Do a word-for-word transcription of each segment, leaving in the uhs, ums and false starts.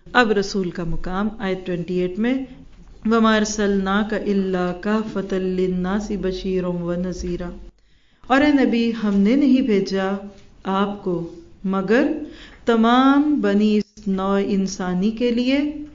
اب رسول کا مقام آیت اٹھائیس میں وَمَا أَرْسَلْنَاكَ إِلَّا كَافَّةً لِلنَّاسِ بَشِيرًا وَنَذِيرًا، اور اے نبی ہم نے نہیں بھیجا آپ کو مگر تمام بنی نوع انسانی کے لیے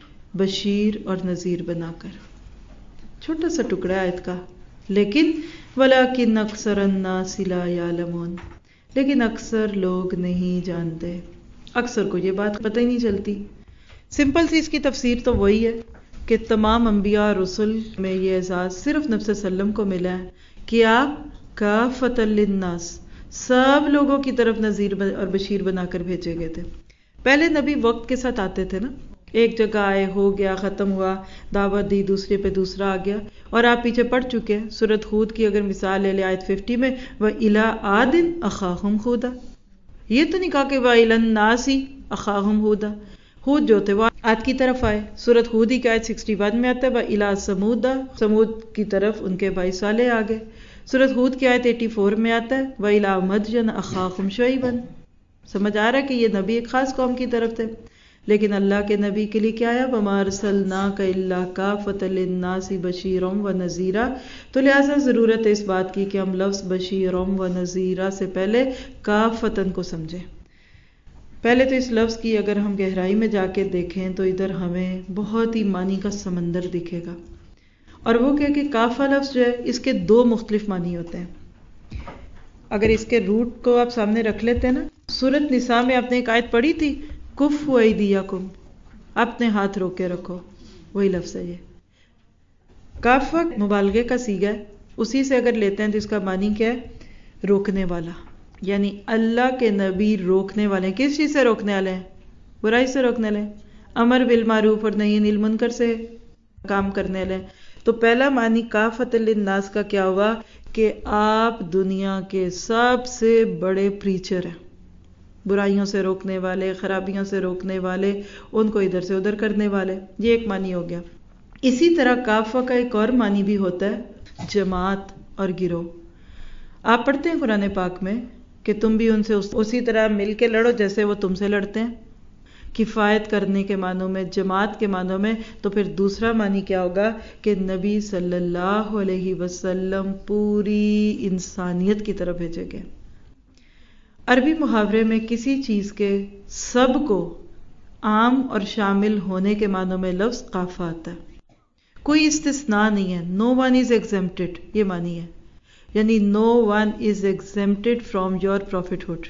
بشیر اور نذیر بنا کر۔ چھوٹا سا ٹکڑا آیت کا، لیکن وَلَكِنَّ أَكْثَرَ النَّاسِ لَا يَعْلَمُونَ، لیکن اکثر لوگ نہیں جانتے، اکثر کو یہ بات پتہ ہی نہیں چلتی۔ سمپل سی اس کی تفسیر تو وہی ہے کہ تمام انبیاء اور رسل میں یہ اعزاز صرف نبی صلی اللہ علیہ وسلم کو ملا ہے کہ آپ کافۃ للناس، سب لوگوں کی طرف نذیر اور بشیر بنا کر بھیجے گئے تھے۔ پہلے نبی وقت کے ساتھ آتے تھے نا، ایک جگہ آئے، ہو گیا، ختم ہوا، دعوت دی، دوسرے پہ دوسرا آ گیا، اور آپ پیچھے پڑھ چکے ہیں سورۃ ہود کی اگر مثال لے لیں آیت پچاس میں، وَإِلَىٰ عَادٍ أَخَاهُمْ هُودًا، یہ تو نہیں کہا کہ وَإِلَى النَّاسِ أَخَاهُمْ هُودًا، ہود جو تھے وہ عاد کی طرف آئے، سورۃ ہود ہی کی آیت اکسٹھ میں آتا ہے وَإِلَىٰ ثَمُودَ، ثمود کی طرف ان کے بھائی صالح آ گئے، سورۃ ہود کی آیت چوراسی میں آتا ہے وَإِلَىٰ مَدْيَنَ أَخَاهُمْ شُعَيْبًا، سمجھ آ رہا ہے کہ یہ نبی ایک خاص قوم کی طرف تھے، لیکن اللہ کے نبی کے لیے کیا آیا وَمَا أَرْسَلْنَاكَ إِلَّا كَافَةً لِلنَّاسِ بَشِيرًا وَنَذِيرًا، تو لہٰذا ضرورت ہے اس بات کی کہ ہم لفظ بشیرًا ونذیرا سے پہلے کافتن کو سمجھیں۔ پہلے تو اس لفظ کی اگر ہم گہرائی میں جا کے دیکھیں تو ادھر ہمیں بہت ہی معنی کا سمندر دکھے گا، اور وہ کیا کہ کافہ لفظ جو ہے اس کے دو مختلف معنی ہوتے ہیں۔ اگر اس کے روٹ کو آپ سامنے رکھ لیتے ہیں نا، سورۃ نساء میں آپ نے ایک آیت پڑھی تھی کفوا ایدیکم، اپنے ہاتھ روک کے رکھو، وہی لفظ ہے یہ۔ کافہ مبالغے کا صیغہ ہے، اسی سے اگر لیتے ہیں تو اس کا معنی کیا ہے؟ روکنے والا، یعنی اللہ کے نبی روکنے والے ہیں۔ کس چیز سے روکنے والے ہیں؟ برائی سے روکنے والے ہیں، امر بالمعروف اور نہی عن المنکر سے کام کرنے والے ہیں۔ تو پہلا معنی کافۃ للناس کا کیا ہوا کہ آپ دنیا کے سب سے بڑے پریچر ہیں، برائیوں سے روکنے والے، خرابیوں سے روکنے والے، ان کو ادھر سے ادھر کرنے والے، یہ ایک معنی ہو گیا۔ اسی طرح کافہ کا ایک اور معنی بھی ہوتا ہے جماعت اور گروہ۔ آپ پڑھتے ہیں قرآن پاک میں کہ تم بھی ان سے اسی طرح مل کے لڑو جیسے وہ تم سے لڑتے ہیں، کفایت کرنے کے معنوں میں، جماعت کے معنوں میں۔ تو پھر دوسرا معنی کیا ہوگا کہ نبی صلی اللہ علیہ وسلم پوری انسانیت کی طرف بھیجے گئے۔ عربی محاورے میں کسی چیز کے سب کو عام اور شامل ہونے کے معنوں میں لفظ قافہ آتا ہے، کوئی استثناء نہیں ہے، نو ون از ایگزمپٹڈ، یہ معنی ہے، یعنی no one is exempted from your profit.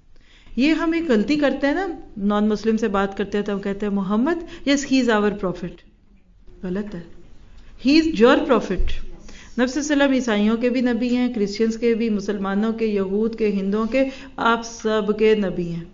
یہ ہم ایک غلطی کرتے ہیں نا، نان مسلم سے بات کرتے ہیں تو ہم کہتے ہیں محمد یس ہی از آور پروفٹ، غلط ہے، ہی از یور پروفٹ۔ نبی صلی اللہ علیہ وسلم عیسائیوں کے بھی نبی ہیں، کرسچنز کے بھی، مسلمانوں کے، یہود کے، ہندوؤں کے، آپ سب کے نبی ہیں،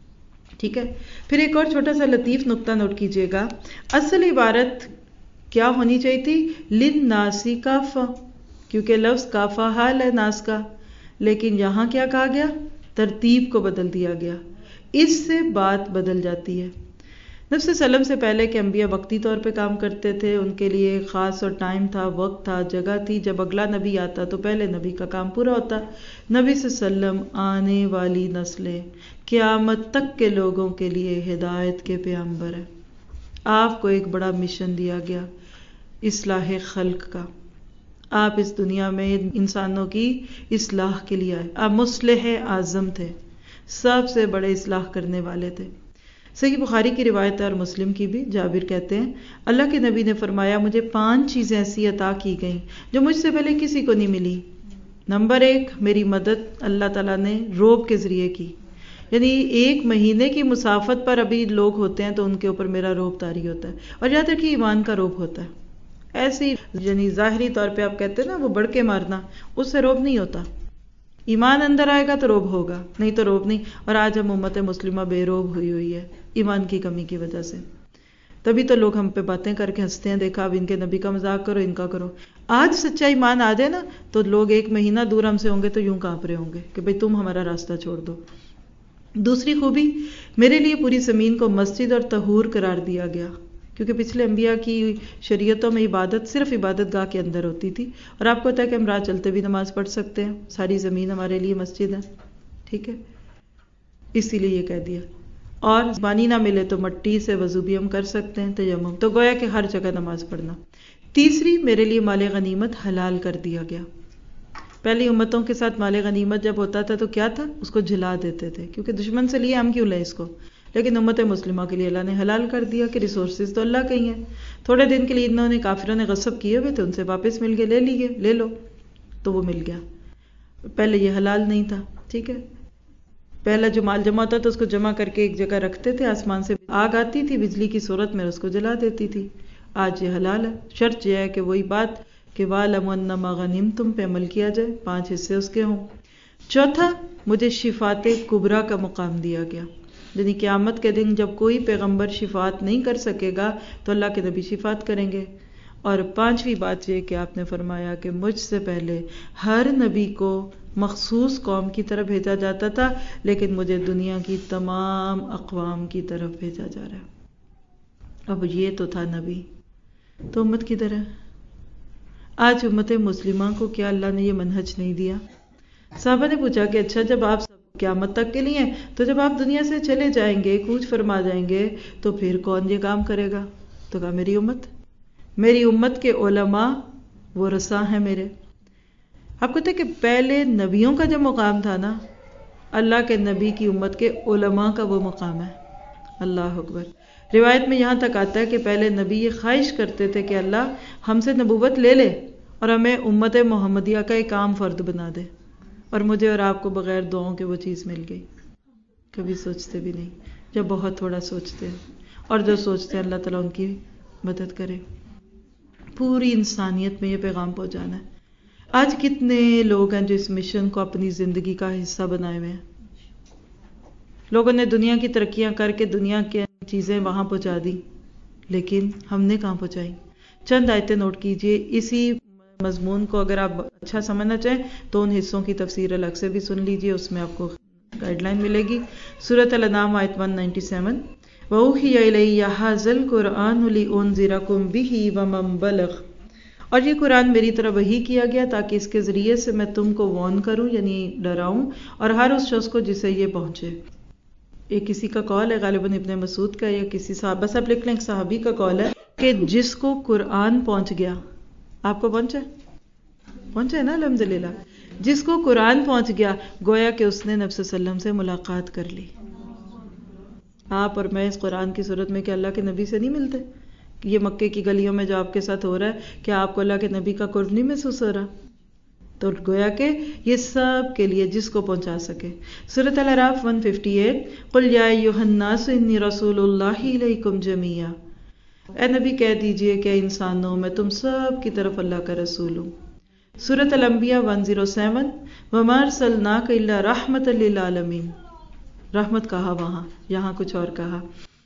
ٹھیک ہے۔ پھر ایک اور چھوٹا سا لطیف نقطہ نوٹ کیجئے گا، اصل عبارت کیا ہونی چاہیے تھی؟ للناسی کافہ، کیونکہ لفظ کافہ حال ہے ناس کا، لیکن یہاں کیا کہا گیا؟ ترتیب کو بدل دیا گیا، اس سے بات بدل جاتی ہے۔ نبی صلی اللہ علیہ وسلم سے پہلے کے انبیاء وقتی طور پہ کام کرتے تھے، ان کے لیے خاص اور ٹائم تھا، وقت تھا، جگہ تھی، جب اگلا نبی آتا تو پہلے نبی کا کام پورا ہوتا۔ نبی صلی اللہ علیہ وسلم آنے والی نسلیں، قیامت تک کے لوگوں کے لیے ہدایت کے پیغمبر ہیں۔ آپ کو ایک بڑا مشن دیا گیا، اصلاح خلق کا، آپ اس دنیا میں انسانوں کی اصلاح کے لیے آئے، آپ مصلح اعظم تھے، سب سے بڑے اصلاح کرنے والے تھے۔ صحیح بخاری کی روایت ہے اور مسلم کی بھی، جابر کہتے ہیں اللہ کے نبی نے فرمایا مجھے پانچ چیزیں ایسی عطا کی گئیں جو مجھ سے پہلے کسی کو نہیں ملی۔ نمبر ایک، میری مدد اللہ تعالیٰ نے روب کے ذریعے کی، یعنی ایک مہینے کی مسافت پر ابھی لوگ ہوتے ہیں تو ان کے اوپر میرا روب طاری ہوتا ہے، اور یہاں تک کہ ایمان کا روب ہوتا ہے، ایسی یعنی ظاہری طور پہ آپ کہتے ہیں نا وہ بڑھ کے مارنا، اس سے روب نہیں ہوتا، ایمان اندر آئے گا تو روب ہوگا، نہیں تو روب نہیں۔ اور آج ہم امت مسلمہ بے روب ہوئی ہوئی ہے ایمان کی کمی کی وجہ سے، تبھی تو لوگ ہم پہ باتیں کر کے ہنستے ہیں، دیکھا اب ان کے نبی کا مذاق کرو، ان کا کرو۔ آج سچا ایمان آ جائے نا تو لوگ ایک مہینہ دور ہم سے ہوں گے تو یوں کانپ رہے ہوں گے کہ بھئی تم ہمارا راستہ چھوڑ دو۔ دوسری خوبی، میرے لیے پوری زمین کو مسجد اور طہور قرار دیا گیا، کیونکہ پچھلے انبیاء کی شریعتوں میں عبادت صرف عبادت گاہ کے اندر ہوتی تھی، اور آپ کو پتہ ہے کہ ہم راہ چلتے بھی نماز پڑھ سکتے ہیں، ساری زمین ہمارے لیے مسجد ہے، ٹھیک ہے، اسی لیے یہ کہہ دیا۔ اور پانی نہ ملے تو مٹی سے وضو بھی ہم کر سکتے ہیں، تیمم، تو گویا کہ ہر جگہ نماز پڑھنا۔ تیسری، میرے لیے مال غنیمت حلال کر دیا گیا۔ پہلی امتوں کے ساتھ مال غنیمت جب ہوتا تھا تو کیا تھا؟ اس کو جلا دیتے تھے، کیونکہ دشمن سے لیے ہم کیوں لیں اس کو، لیکن امت مسلمہ کے لیے اللہ نے حلال کر دیا کہ ریسورسز تو اللہ کے ہی ہیں۔ تھوڑے دن کے لیے انہوں نے کافروں نے غصب کیے ہوئے تھے، ان سے واپس مل گئے، لے لیے، لے لو، تو وہ مل گیا۔ پہلے یہ حلال نہیں تھا، ٹھیک ہے۔ پہلا جو مال جمع ہوتا تھا اس کو جمع کر کے ایک جگہ رکھتے تھے، آسمان سے آگ آتی تھی بجلی کی صورت میں، اس کو جلا دیتی تھی۔ آج یہ حلال ہے، شرط یہ ہے کہ وہی بات کہ وَاعْلَمُوا أَنَّمَا غَنِمْتُم پہ عمل کیا جائے، پانچ حصے اس کے ہوں۔ چوتھا، مجھے شفاعت کبریٰ کا مقام دیا گیا، یعنی قیامت کے دن جب کوئی پیغمبر شفاعت نہیں کر سکے گا تو اللہ کے نبی شفاعت کریں گے۔ اور پانچویں بات یہ کہ آپ نے فرمایا کہ مجھ سے پہلے ہر نبی کو مخصوص قوم کی طرف بھیجا جاتا تھا، لیکن مجھے دنیا کی تمام اقوام کی طرف بھیجا جا رہا ہے۔ اب یہ تو تھا نبی، تو امت کی طرح آج امت مسلمہ کو کیا اللہ نے یہ منہج نہیں دیا؟ صحابہ نے پوچھا کہ اچھا جب آپ سب قیامت تک کے لیے ہیں تو جب آپ دنیا سے چلے جائیں گے، کوچ فرما جائیں گے، تو پھر کون یہ کام کرے گا؟ تو کہا میری امت، میری امت کے علماء وہ رساں ہیں میرے۔ آپ کو پتہ ہے کہ پہلے نبیوں کا جو مقام تھا نا، اللہ کے نبی کی امت کے علماء کا وہ مقام ہے۔ اللہ اکبر۔ روایت میں یہاں تک آتا ہے کہ پہلے نبی یہ خواہش کرتے تھے کہ اللہ ہم سے نبوت لے لے اور ہمیں امت محمدیہ کا ایک عام فرد بنا دے، اور مجھے اور آپ کو بغیر دعاؤں کے وہ چیز مل گئی۔ کبھی سوچتے بھی نہیں، جب بہت تھوڑا سوچتے ہیں، اور جو سوچتے ہیں اللہ تعالیٰ ان کی مدد کرے۔ پوری انسانیت میں یہ پیغام پہنچانا ہے۔ آج کتنے لوگ ہیں جو اس مشن کو اپنی زندگی کا حصہ بنائے ہوئے ہیں۔ لوگوں نے دنیا کی ترقیاں کر کے دنیا کی چیزیں وہاں پہنچا دی، لیکن ہم نے کہاں پہنچائی؟ چند آیتیں نوٹ کیجئے، اسی مضمون کو اگر آپ اچھا سمجھنا چاہیں تو ان حصوں کی تفسیر الگ سے بھی سن لیجئے، اس میں آپ کو گائیڈ لائن ملے گی۔ سورۃ الانعام آیت ایک سو سینتاسی، وَأُوحِيَ إِلَيَّ هَٰذَا الْقُرْآنُ لِأُنذِرَكُم بِهِ وَمَن بَلَغَ، اور یہ قرآن میری طرف وحی کیا گیا تاکہ اس کے ذریعے سے میں تم کو وارن کروں، یعنی ڈراؤں، اور ہر اس شخص کو جسے یہ پہنچے۔ یہ کسی کا قول ہے، غالباً ابن مسعود کا یا کسی صحابہ، بس آپ لکھ لیں ایک صحابی کا قول ہے کہ جس کو قرآن پہنچ گیا، آپ کو پہنچا پہنچا ہے نا الحمدللہ، جس کو قرآن پہنچ گیا گویا کہ اس نے نبی صلی اللہ علیہ وسلم سے ملاقات کر لی۔ آپ اور میں اس قرآن کی صورت میں کہ اللہ کے نبی سے نہیں ملتے؟ یہ مکے کی گلیوں میں جو آپ کے ساتھ ہو رہا ہے، کیا آپ کو اللہ کے نبی کا قرب نہیں محسوس ہو رہا؟ تو گویا کہ یہ سب کے لیے جس کو پہنچا سکے۔ سورۃ الاعراف ایک سو اٹھاون، قل یا ایھا الناس انی رسول اللہ الیکم جمیعا، اے نبی کہہ دیجئے کہ انسانوں میں تم سب کی طرف اللہ کا رسول ہوں۔ سورۃ الانبیاء ایک سو سات، وما ارسلناک الا رحمۃ للعالمین، رحمت کہا وہاں، یہاں کچھ اور کہا۔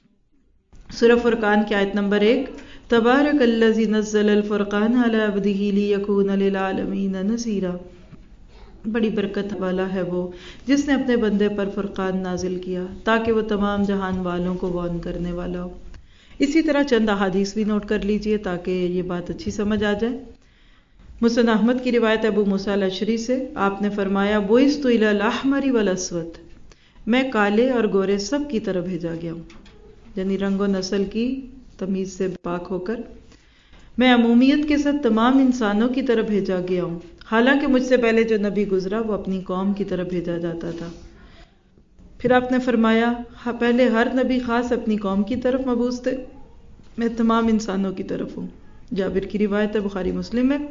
سورہ فرقان کی آیت نمبر ایک، تبارک الذی نزل الفرقان علی عبدہ لیکون للعالمین نذیرا، بڑی برکت والا ہے وہ جس نے اپنے بندے پر فرقان نازل کیا تاکہ وہ تمام جہان والوں کو وارن کرنے والا ہو۔ اسی طرح چند احادیث بھی نوٹ کر لیجئے تاکہ یہ بات اچھی سمجھ آ جائے۔ مسند احمد کی روایت ابو موسیٰ الاشعری سے، آپ نے فرمایا بعثت الی الاحمر والاسود، میں کالے اور گورے سب کی طرف بھیجا گیا ہوں، یعنی رنگ و نسل کی تمیز سے پاک ہو کر میں عمومیت کے ساتھ تمام انسانوں کی طرف بھیجا گیا ہوں، حالانکہ مجھ سے پہلے جو نبی گزرا وہ اپنی قوم کی طرف بھیجا جاتا تھا۔ پھر آپ نے فرمایا پہلے ہر نبی خاص اپنی قوم کی طرف مبعوث تھے، میں تمام انسانوں کی طرف ہوں۔ جابر کی روایت ہے، بخاری مسلم میں،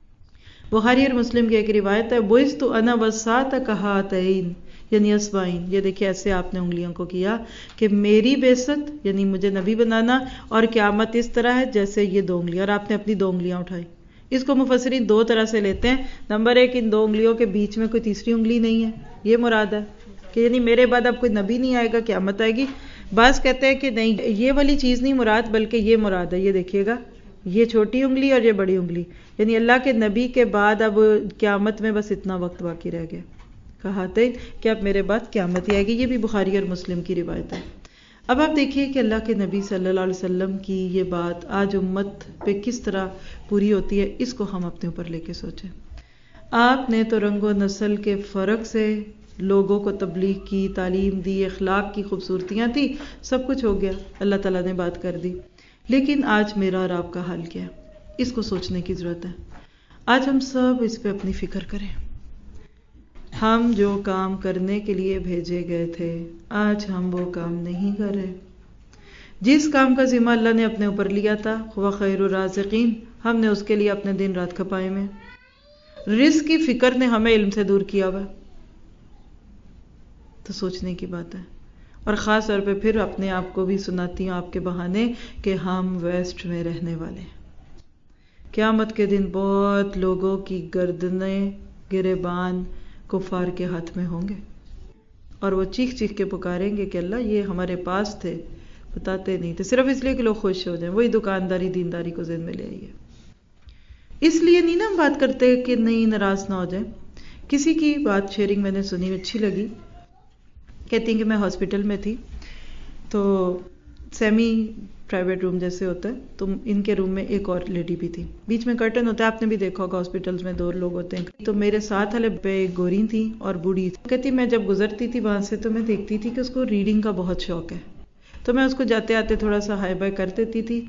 بخاری اور مسلم کی ایک روایت ہے، بعثت انا والساعۃ کہاتین، یعنی اصبعین، یہ دیکھیں ایسے آپ نے انگلیوں کو کیا کہ میری بعثت یعنی مجھے نبی بنانا اور قیامت اس طرح ہے جیسے یہ دو انگلیاں، اور آپ نے اپنی دو انگلیاں اٹھائی۔ اس کو مفسرین دو طرح سے لیتے ہیں، نمبر ایک ان دو انگلیوں کے بیچ میں کوئی تیسری انگلی نہیں ہے، یہ مراد ہے کہ یعنی میرے بعد اب کوئی نبی نہیں آئے گا، قیامت آئے گی۔ بعض کہتے ہیں کہ نہیں یہ والی چیز نہیں مراد بلکہ یہ مراد ہے، یہ دیکھیے گا یہ چھوٹی انگلی اور یہ بڑی انگلی، یعنی اللہ کے نبی کے بعد اب قیامت میں بس اتنا وقت باقی رہ گیا، کہاتے کہ اب میرے بعد قیامت ہی آئے گی۔ یہ بھی بخاری اور مسلم کی روایت ہے۔ اب آپ دیکھیے کہ اللہ کے نبی صلی اللہ علیہ وسلم کی یہ بات آج امت پہ کس طرح پوری ہوتی ہے، اس کو ہم اپنے اوپر لے کے سوچیں۔ آپ نے تو رنگ و نسل کے فرق سے لوگوں کو تبلیغ کی، تعلیم دی، اخلاق کی خوبصورتیاں تھی، سب کچھ ہو گیا، اللہ تعالیٰ نے بات کر دی، لیکن آج میرا اور آپ کا حال کیا ہے؟ اس کو سوچنے کی ضرورت ہے۔ آج ہم سب اس پہ اپنی فکر کریں۔ ہم جو کام کرنے کے لیے بھیجے گئے تھے، آج ہم وہ کام نہیں کر رہے۔ جس کام کا ذمہ اللہ نے اپنے اوپر لیا تھا، وہ خیر الرازقین، ہم نے اس کے لیے اپنے دن رات کھپائے میں۔ رزق کی فکر نے ہمیں علم سے دور کیا ہوا، تو سوچنے کی بات ہے۔ اور خاص طور پہ پھر اپنے آپ کو بھی سناتی ہوں آپ کے بہانے کہ ہم ویسٹ میں رہنے والے ہیں۔ قیامت کے دن بہت لوگوں کی گردنیں گریبان کفار کے ہاتھ میں ہوں گے، اور وہ چیخ چیخ کے پکاریں گے کہ اللہ یہ ہمارے پاس تھے، بتاتے نہیں تھے، صرف اس لیے کہ لوگ خوش ہو جائیں۔ وہی دکانداری دینداری کو ذہن میں لے آئیے۔ اس لیے نہیں نا ہم بات کرتے کہ نہیں ناراض نہ ہو جائیں۔ کسی کی بات شیئرنگ میں نے سنی، اچھی لگی، کہتی ہیں کہ میں ہاسپٹل میں تھی، تو سیمی پرائیویٹ روم جیسے ہوتا ہے، تو ان کے روم میں ایک اور لیڈی بھی تھی، بیچ میں کرٹن ہوتا ہے، آپ نے بھی دیکھا ہوگا ہاسپٹلز میں دو لوگ ہوتے ہیں، تو میرے ساتھ والے پہ گوری تھی اور بوڑھی تھی۔ کہتی میں جب گزرتی تھی وہاں سے تو میں دیکھتی تھی کہ اس کو ریڈنگ کا بہت شوق ہے، تو میں اس کو جاتے آتے تھوڑا سا ہائی بائی کر دیتی تھی۔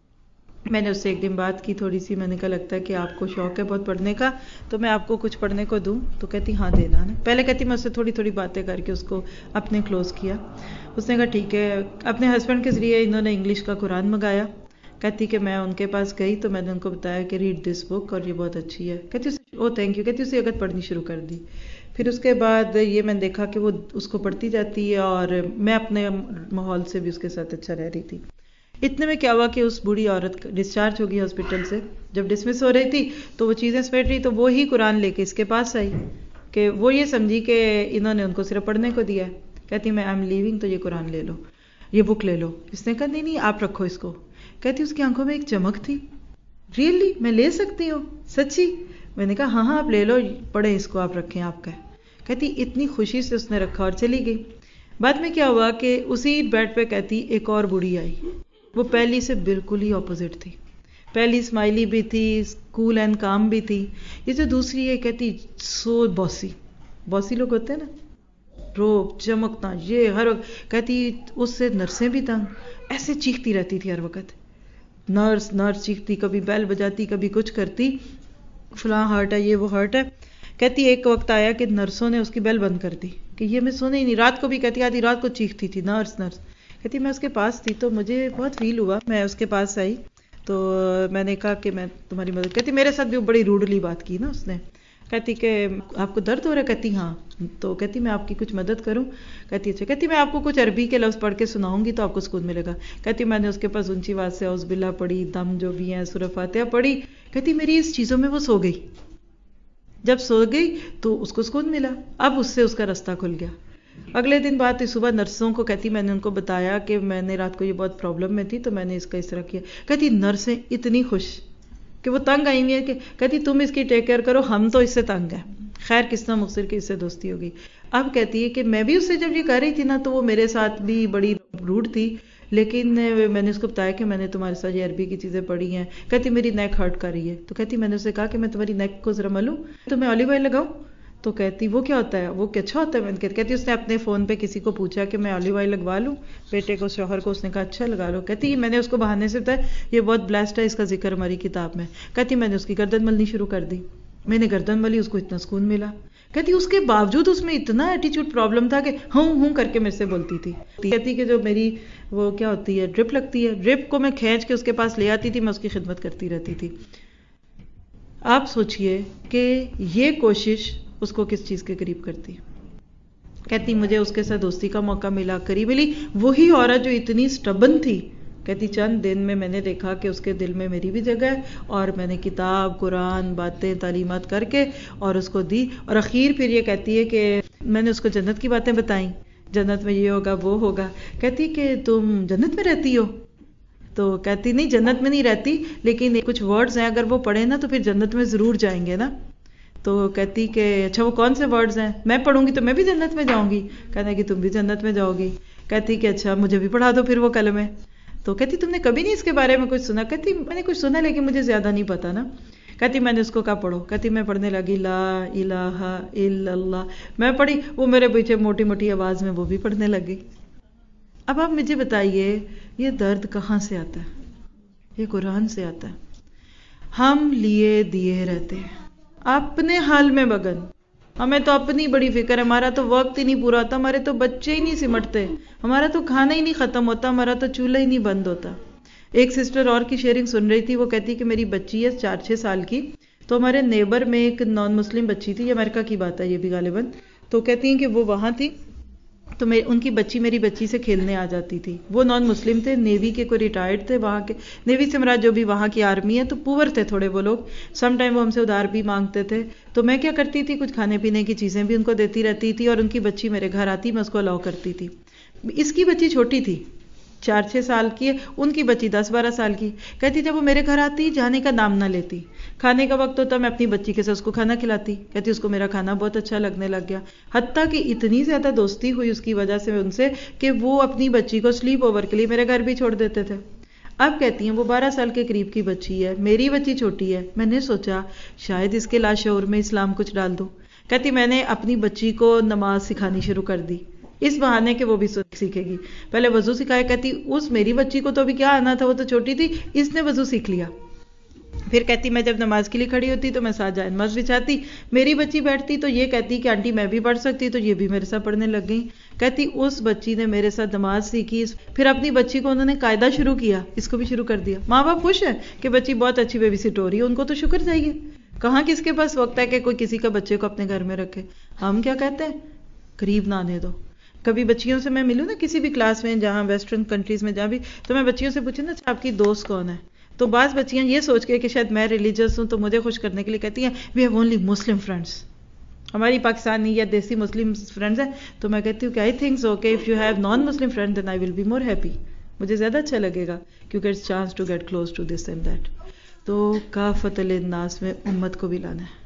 میں نے اس سے ایک دن بات کی تھوڑی سی، میں نے کہا لگتا ہے کہ آپ کو شوق ہے بہت پڑھنے کا، تو میں آپ کو کچھ پڑھنے کو دوں؟ تو کہتی ہاں دینا نا۔ پہلے کہتی میں اس سے تھوڑی تھوڑی باتیں کر کے اس کو اپنے کلوز کیا۔ اس نے کہا ٹھیک ہے۔ اپنے ہسبینڈ کے ذریعے انہوں نے انگلش کا قرآن منگایا۔ کہتی کہ میں ان کے پاس گئی تو میں نے ان کو بتایا کہ ریڈ دس بک، اور یہ بہت اچھی ہے۔ کہتی او تھینک یو، کہتی اسے اگر پڑھنی شروع کر دی۔ پھر اس کے بعد یہ میں نے دیکھا کہ وہ اس کو پڑھتی جاتی ہے، اور میں اپنے ماحول سے بھی اس کے ساتھ اچھا رہ رہی تھی۔ اتنے میں کیا ہوا کہ اس بوڑھی عورت ڈسچارج ہو گئی ہاسپٹل سے، جب ڈسمس ہو رہی تھی تو وہ چیزیں سمیٹ رہی، تو وہی قرآن لے کے اس کے پاس آئی کہ وہ یہ سمجھی کہ انہوں نے ان کو صرف پڑھنے کو دیا ہے۔ کہتی میں آئی ایم لیونگ، تو یہ قرآن لے لو، یہ بک لے لو۔ اس نے کہا نہیں نہیں آپ رکھو اس کو۔ کہتی اس کی آنکھوں میں ایک چمک تھی، ریئلی میں لے سکتی ہوں سچی؟ میں نے کہا ہاں ہاں آپ لے لو، پڑھیں اس کو، آپ رکھیں آپ کا۔ کہتی اتنی خوشی سے اس نے رکھا اور چلی گئی۔ بعد میں کیا ہوا کہ اسی بیڈ پہ کہتی ایک اور بوڑھی آئی، وہ پہلی سے بالکل ہی اپوزٹ تھی، پہلی اسمائلی بھی تھی، کول اینڈ کام بھی تھی۔ یہ جو دوسری ہے کہتی سو باسی، باسی لوگ ہوتے ہیں نا، روب چمکنا یہ ہر وقت۔ کہتی اس سے نرسیں بھی تنگ، ایسے چیختی رہتی تھی ہر وقت، نرس نرس چیختی، کبھی بیل بجاتی، کبھی کچھ کرتی، فلاں ہارٹ ہے یہ وہ ہارٹ ہے۔ کہتی ایک وقت آیا کہ نرسوں نے اس کی بیل بند کر دی کہ یہ میں سونے ہی نہیں، رات کو بھی کہتی آدھی رات کو چیختی تھی نرس نرس۔ کہتی میں اس کے پاس تھی تو مجھے بہت فیل ہوا، میں اس کے پاس آئی تو میں نے کہا کہ میں تمہاری مدد۔ کہتی میرے ساتھ بھی بڑی روڈلی بات کی نا اس نے۔ کہتی کہ آپ کو درد ہو رہا ہے؟ کہتی ہاں۔ تو کہتی میں آپ کی کچھ مدد کروں؟ کہتی اچھا۔ کہتی میں آپ کو کچھ عربی کے لفظ پڑھ کے سناؤں گی تو آپ کو سکون ملے گا۔ کہتی میں نے اس کے پاس اونچی آواز سے اعوذ باللہ پڑھی، دم جو بھی ہیں سورہ فاتحہ پڑھی۔ کہتی میری اس چیزوں میں وہ سو گئی، جب سو گئی تو اس کو سکون ملا، اب اس سے اس کا راستہ کھل گیا۔ اگلے دن بات ہوئی صبح نرسوں کو، کہتی میں نے ان کو بتایا کہ میں نے رات کو یہ بہت پرابلم میں تھی تو میں نے اس کا اس طرح کیا۔ کہتی نرسیں اتنی خوش کہ وہ تنگ آئی ہوئی ہے کہ کہتی تم اس کی ٹیک کیئر کرو، ہم تو اس سے تنگ ہیں۔ خیر کس طرح مختصر کی اس سے دوستی ہوگی۔ اب کہتی ہے کہ میں بھی اس سے جب یہ کر رہی تھی نا تو وہ میرے ساتھ بھی بڑی روڈ تھی، لیکن میں نے اس کو بتایا کہ میں نے تمہارے ساتھ یہ عربی کی چیزیں پڑھی ہیں۔ کہتی میری نیک ہرٹ کر رہی ہے، تو کہتی میں نے اسے کہا کہ میں تمہاری نیک کو ذرا ملوں، تو میں اولیو آئل لگاؤں؟ تو کہتی وہ کیا ہوتا ہے؟ وہ کہ اچھا ہوتا ہے؟ میں کہتی اس نے اپنے فون پہ کسی کو پوچھا کہ میں اولیو آئل لگوا لوں بیٹے کو، شوہر کو، اس نے کہا اچھا لگا لو۔ کہتی میں نے اس کو بہانے سے بتایا یہ بہت بلیسڈ ہے، اس کا ذکر ہماری کتاب میں۔ کہتی میں نے اس کی گردن ملنی شروع کر دی، میں نے گردن ملی، اس کو اتنا سکون ملا۔ کہتی اس کے باوجود اس میں اتنا ایٹیچیوڈ پرابلم تھا کہ ہوں ہوں کر کے میرے سے بولتی تھی۔ کہتی کہ جو میری وہ کیا ہوتی ہے ڈرپ لگتی ہے، ڈرپ کو میں کھینچ کے اس کے پاس لے آتی تھی، میں اس کی خدمت کرتی رہتی تھی۔ آپ سوچئے کہ یہ کوشش اس کو کس چیز کے قریب کرتی۔ کہتی مجھے اس کے ساتھ دوستی کا موقع ملا، قریب ملی، وہی عورت جو اتنی سٹبن تھی۔ کہتی چند دن میں میں نے دیکھا کہ اس کے دل میں میری بھی جگہ ہے، اور میں نے کتاب، قرآن، باتیں، تعلیمات کر کے اور اس کو دی، اور اخیر پھر یہ کہتی ہے کہ میں نے اس کو جنت کی باتیں بتائیں، جنت میں یہ ہوگا وہ ہوگا۔ کہتی کہ تم جنت میں رہتی ہو؟ تو کہتی نہیں جنت میں نہیں رہتی، لیکن کچھ ورڈز ہیں اگر وہ پڑھیں نا تو پھر جنت میں ضرور جائیں گے نا۔ تو کہتی کہ اچھا وہ کون سے ورڈز ہیں؟ میں پڑھوں گی تو میں بھی جنت میں جاؤں گی؟ کہنا کہ تم بھی جنت میں جاؤ گی۔ کہتی کہ اچھا مجھے بھی پڑھا دو پھر وہ کلمے۔ تو کہتی تم نے کبھی نہیں اس کے بارے میں کچھ سنا؟ کہتی میں نے کچھ سنا لیکن مجھے زیادہ نہیں پتا نا۔ کہتی میں نے اس کو کہا پڑھو، کہتی میں پڑھنے لگی لا الہ الا اللہ، میں پڑھی، وہ میرے پیچھے موٹی موٹی آواز میں وہ بھی پڑھنے لگی۔ اب آپ مجھے بتائیے یہ درد کہاں سے آتا ہے؟ یہ قرآن سے آتا ہے۔ ہم لیے دیے رہتے ہیں اپنے حال میں مگن، ہمیں تو اپنی بڑی فکر ہے، ہمارا تو وقت ہی نہیں پورا ہوتا، ہمارے تو بچے ہی نہیں سمٹتے، ہمارا تو کھانا ہی نہیں ختم ہوتا، ہمارا تو چولہا ہی نہیں بند ہوتا۔ ایک سسٹر اور کی شیئرنگ سن رہی تھی، وہ کہتی کہ میری بچی ہے چار چھ سال کی، تو ہمارے نیبر میں ایک نان مسلم بچی تھی، یہ امریکہ کی بات ہے یہ بھی غالباً، تو کہتی ہیں کہ وہ وہاں تھی تو میں ان کی بچی میری بچی سے کھیلنے آ جاتی تھی۔ وہ نان مسلم تھے، نیوی کے کوئی ریٹائرڈ تھے وہاں کے، نیوی سے مراد جو بھی وہاں کی آرمی ہے، تو پور تھے تھوڑے وہ لوگ، سم ٹائم وہ ہم سے ادھار بھی مانگتے تھے، تو میں کیا کرتی تھی کچھ کھانے پینے کی چیزیں بھی ان کو دیتی رہتی تھی، اور ان کی بچی میرے گھر آتی میں اس کو الاؤ کرتی تھی۔ اس کی بچی چھوٹی تھی، چار چھ سال کی ہے، ان کی بچی دس بارہ سال کی، کہتی جب وہ میرے گھر آتی جانے کا نام نہ لیتی، کھانے کا وقت ہوتا میں اپنی بچی کے ساتھ اس کو کھانا کھلاتی، کہتی اس کو میرا کھانا بہت اچھا لگنے لگ گیا، حتیٰ کہ اتنی زیادہ دوستی ہوئی اس کی وجہ سے ان سے کہ وہ اپنی بچی کو سلیپ اوور کے لیے میرے گھر بھی چھوڑ دیتے تھے۔ اب کہتی ہیں وہ بارہ سال کے قریب کی بچی ہے، میری بچی چھوٹی ہے، میں نے سوچا شاید اس کے لاشعور میں اسلام کچھ ڈال دوں، کہتی میں نے اپنی بچی کو نماز سکھانی شروع کر دی، اس بہانے کہ وہ بھی سیکھے گی، پہلے وضو سکھایا، کہتی اس میری بچی کو تو ابھی کیا آنا تھا، وہ تو چھوٹی تھی، اس نے وضو سیکھ لیا۔ پھر کہتی میں جب نماز کے لیے کھڑی ہوتی تو میں ساتھ جائے نماز بچھاتی، میری بچی بیٹھتی تو یہ کہتی کہ آنٹی میں بھی پڑھ سکتی، تو یہ بھی میرے ساتھ پڑھنے لگ گئی۔ کہتی اس بچی نے میرے ساتھ نماز سیکھی، پھر اپنی بچی کو انہوں نے قاعدہ شروع کیا، اس کو بھی شروع کر دیا۔ ماں باپ خوش ہیں کہ بچی بہت اچھی بیبی سٹ ہو رہی ہے، ان کو تو شکر چاہیے، کہاں کس کے پاس وقت ہے کہ کوئی کسی کا بچے کو اپنے گھر میں رکھے۔ ہم کیا کہتے ہیں قریب نہ آنے دو۔ کبھی بچیوں سے میں ملوں نا کسی بھی کلاس میں، جہاں ویسٹرن کنٹریز میں جہاں بھی، تو میں بچیوں سے پوچھوں نا اچھا آپ کی دوست کون ہے، تو بعض بچیاں یہ سوچ کے کہ شاید میں ریلیجس ہوں تو مجھے خوش کرنے کے لیے کہتی ہیں we have only Muslim friends, ہماری پاکستانی یا دیسی مسلم فرینڈز ہیں، تو میں کہتی ہوں کہ آئی تھنک سو کہ if you have non Muslim friend then I will be more happy, مجھے زیادہ اچھا لگے گا کیونکہ it's chance to get close to this and that. تو کافۃ للناس میں امت کو بھی لانا ہے۔